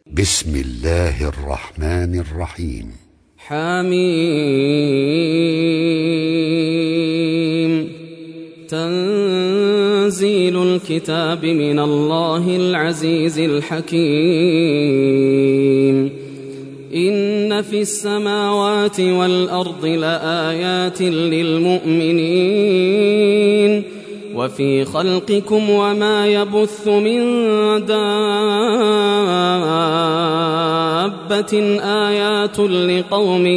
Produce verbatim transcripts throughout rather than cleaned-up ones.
بسم الله الرحمن الرحيم. حميم. تنزيل الكتاب من الله العزيز الحكيم. إن في السماوات والأرض لآيات للمؤمنين وفي خلقكم وما يبث من دابة آيات لقوم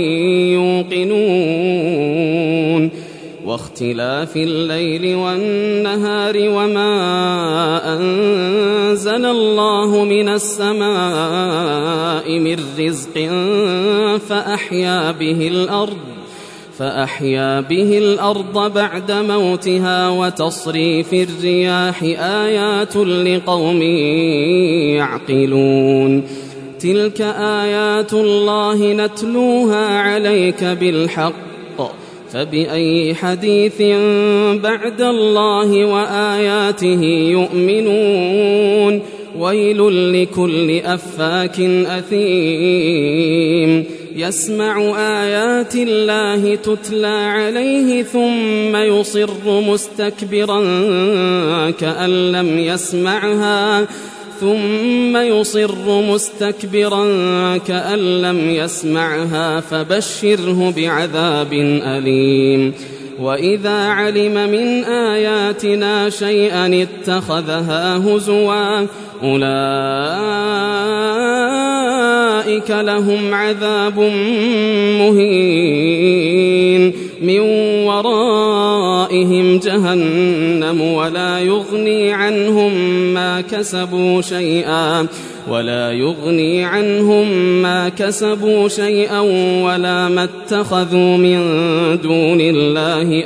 يوقنون واختلاف الليل والنهار وما أنزل الله من السماء من رزق فأحيا به الأرض فأحيا به الأرض بعد موتها وتصريف الرياح آيات لقوم يعقلون. تلك آيات الله نتلوها عليك بالحق فبأي حديث بعد الله وآياته يؤمنون. ويل لكل أفاك أثيم يسمع آيات الله تتلى عليه ثم يصر مستكبرا كأن لم يسمعها ثم يصر مستكبرا كأن لم يسمعها فبشره بعذاب أليم. وإذا علم من آياتنا شيئا اتخذها هزوا أولئك لهم عذاب مهين من ورائهم جهنم ولا يغني عنهم ما كسبوا شيئا ولا يغني عنهم ما كسبوا شيئا ولا ما اتخذوا من دون الله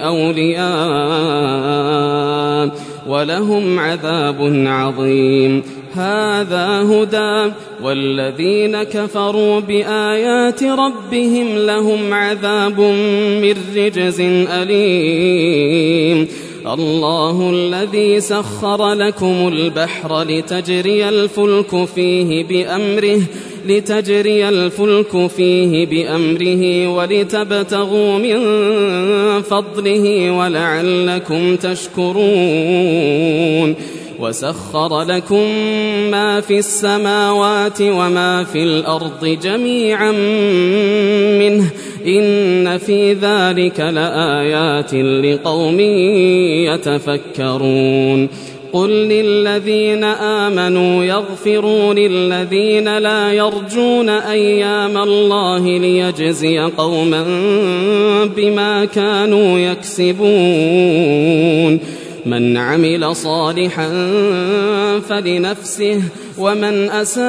أولياء ولهم عذاب عظيم. هذا هدى والذين كفروا بآيات ربهم لهم عذاب من رجز أليم. الله الذي سخر لكم البحر لتجري الفلك فيه بأمره لتجري الفلك فيه بأمره ولتبتغوا من فضله ولعلكم تشكرون. وسخر لكم ما في السماوات وما في الأرض جميعا منه إن في ذلك لآيات لقوم يتفكرون. قل للذين آمنوا يغفروا للذين لا يرجون أيام الله ليجزي قوما بما كانوا يكسبون. من عمل صالحا فلنفسه ومن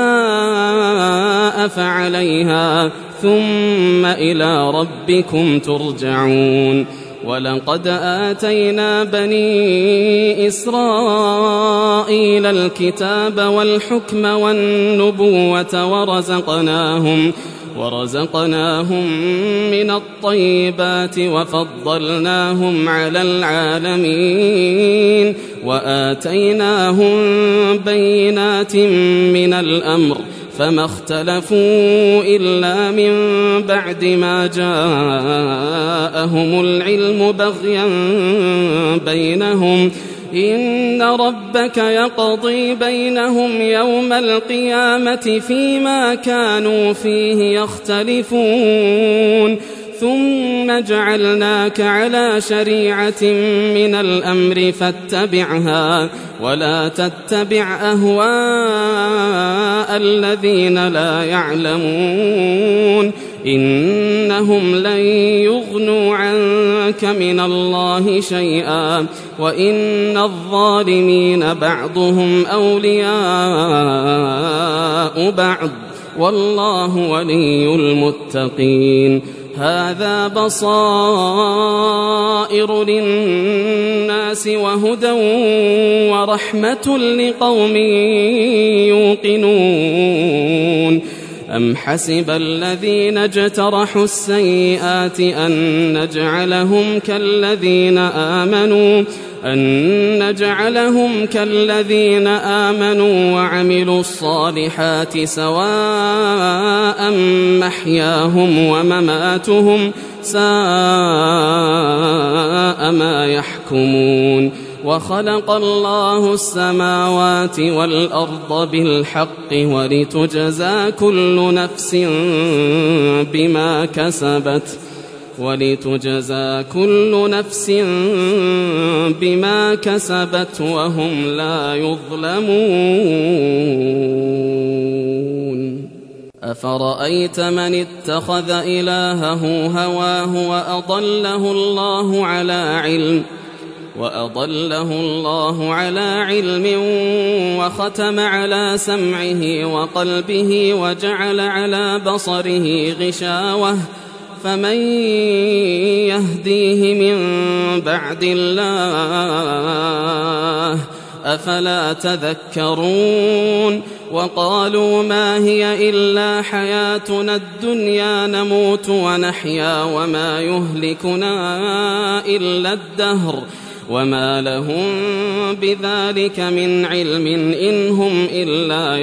أساء فعليها ثم إلى ربكم ترجعون. ولقد آتينا بني إسرائيل الكتاب والحكم والنبوة ورزقناهم ورزقناهم من الطيبات وفضلناهم على العالمين وآتيناهم بينات من الأمر فما اختلفوا إلا من بعد ما جاءهم العلم بغيا بينهم إن ربك يقضي بينهم يوم القيامة فيما كانوا فيه يختلفون. ثم جعلناك على شريعة من الأمر فاتبعها ولا تتبع أهواء الذين لا يعلمون إنهم لن يغنوا عنك من الله شيئا وإن الظالمين بعضهم أولياء بعض والله ولي المتقين. هذا بصائر للناس وهدى ورحمة لقوم يوقنون. أم حسب الذين اجترحوا السيئات أن نجعلهم كالذين آمنوا أن نجعلهم كالذين آمنوا وعملوا الصالحات سواء محياهم ومماتهم ساء ما يحكمون وخلق الله السماوات والأرض بالحق ولتجزى كل نفس بما كسبت ولتجزى كل نفس بما كسبت وهم لا يظلمون أفرأيت من اتخذ إلهه هواه وأضله الله على علم وأضله الله على علم وختم على سمعه وقلبه وجعل على بصره غشاوة فمن يهديه من بعد الله أفلا تذكرون وقالوا ما هي إلا حياتنا الدنيا نموت ونحيا وما يهلكنا إلا الدهر وما لهم بذلك من علم إن هم إلا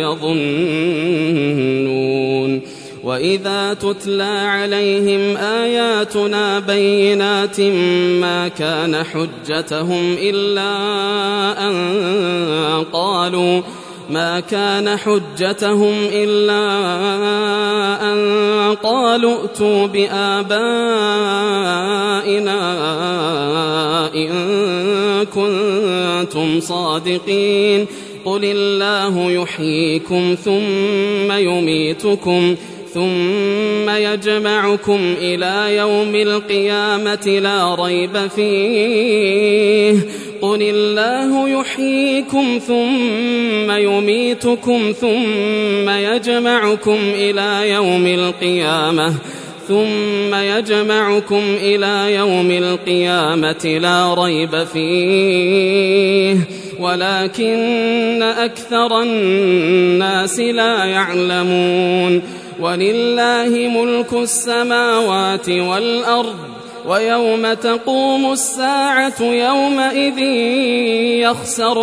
يظنون وإذا تتلى عليهم آياتنا بينات ما كان حجتهم إلا أن قالوا ما كان حجتهم إلا أن قالوا ائتوا بآبائنا إن كنتم صادقين قل الله يحييكم ثم يميتكم ثم يجمعكم إلى يوم القيامة لا ريب فيه قل الله يحييكم ثم يميتكم ثم يجمعكم إلى يوم القيامة ثم يجمعكم إلى يوم القيامة لا ريب فيه ولكن أكثر الناس لا يعلمون ولله ملك السماوات والأرض ويوم تقوم الساعة يومئذ يخسر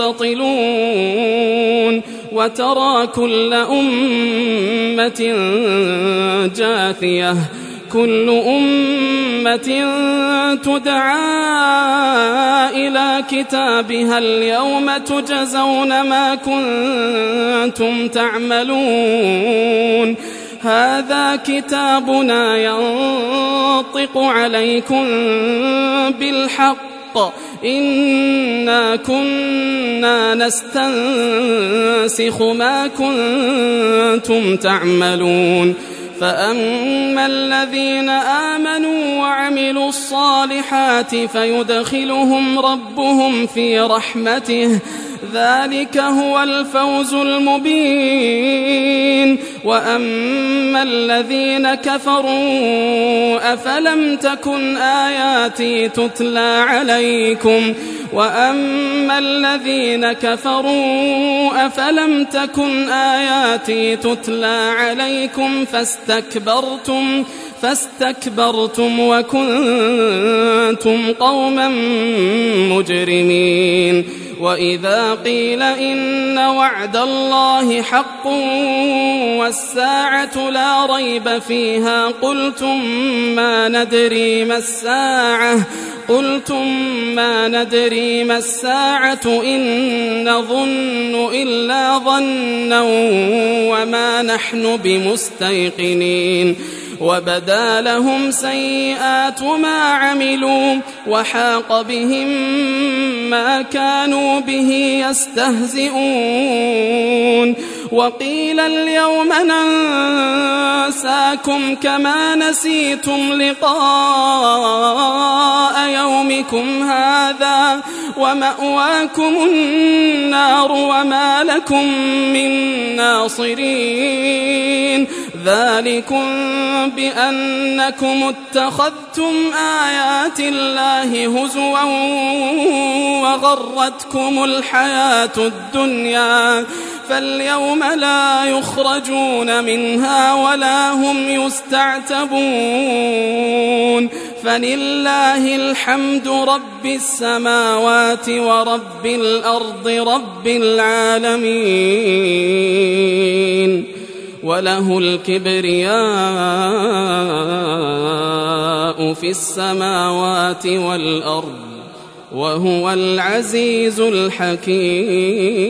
المبطلون وترى كل أمة جاثية كل أمة تدعى إلى كتابها اليوم تجزون ما كنتم تعملون هذا كتابنا ينطق عليكم بالحق إنا كنا نستنسخ ما كنتم تعملون فأما الذين آمنوا وعملوا الصالحات فيدخلهم ربهم في رحمته ذلك هو الفوز المبين وأما الذين كفروا أفلم تكن آياتي تتلى عليكم وأما الذين كفروا أفلم تكن آياتي تتلى عليكم فاستكبرتم فاستكبرتم وكنتم قوما مجرمين وإذا قيل إن وعد الله حق والساعة لا ريب فيها قلتم ما ندري ما الساعة قلتم ما ندري ما الساعة إن نظن إلا ظنا وما نحن بمستيقنين وبدا لهم سيئات ما عملوا وحاق بهم ما كانوا به يستهزئون وقيل اليوم ننساكم كما نسيتم لقاء يومكم هذا ومأواكم النار وما لكم من ناصرين ذلكم بأنكم اتخذتم آيات الله هزوا وغرتكم الحياة الدنيا فاليوم لا يخرجون منها ولا هم يستعتبون فلله الحمد رب السماوات ورب الأرض رب العالمين وله الكبرياء في السماوات والأرض وهو العزيز الحكيم.